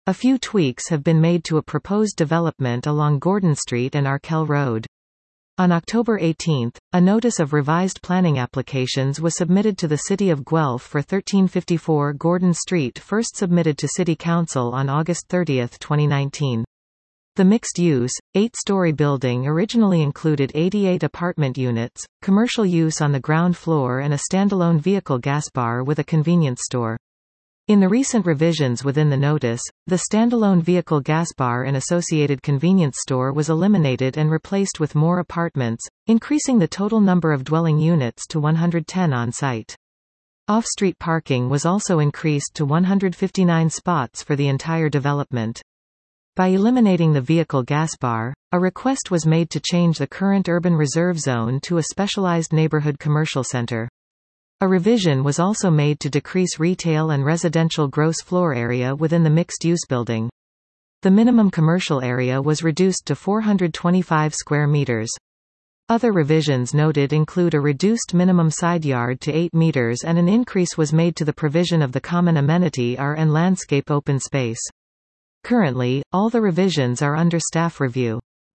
A few tweaks have been made to a proposed development along Gordon Street and Arkell Road. On October 18, a notice of revised planning applications was submitted to the City of Guelph for 1354 Gordon Street, first submitted to City Council on August 30, 2019. The mixed-use, 8-story building originally included 88 apartment units, commercial use on the ground floor and a standalone vehicle gas bar with a convenience store. In the recent revisions within the notice, the standalone vehicle gas bar and associated convenience store was eliminated and replaced with more apartments, increasing the total number of dwelling units to 110 on site. Off-street parking was also increased to 159 spots for the entire development. By eliminating the vehicle gas bar, a request was made to change the current urban reserve zone to a specialized neighborhood commercial center. A revision was also made to decrease retail and residential gross floor area within the mixed-use building. The minimum commercial area was reduced to 425 square meters. Other revisions noted include a reduced minimum side yard to 8 meters and an increase was made to the provision of the common amenity and landscape open space. Currently, all the revisions are under staff review.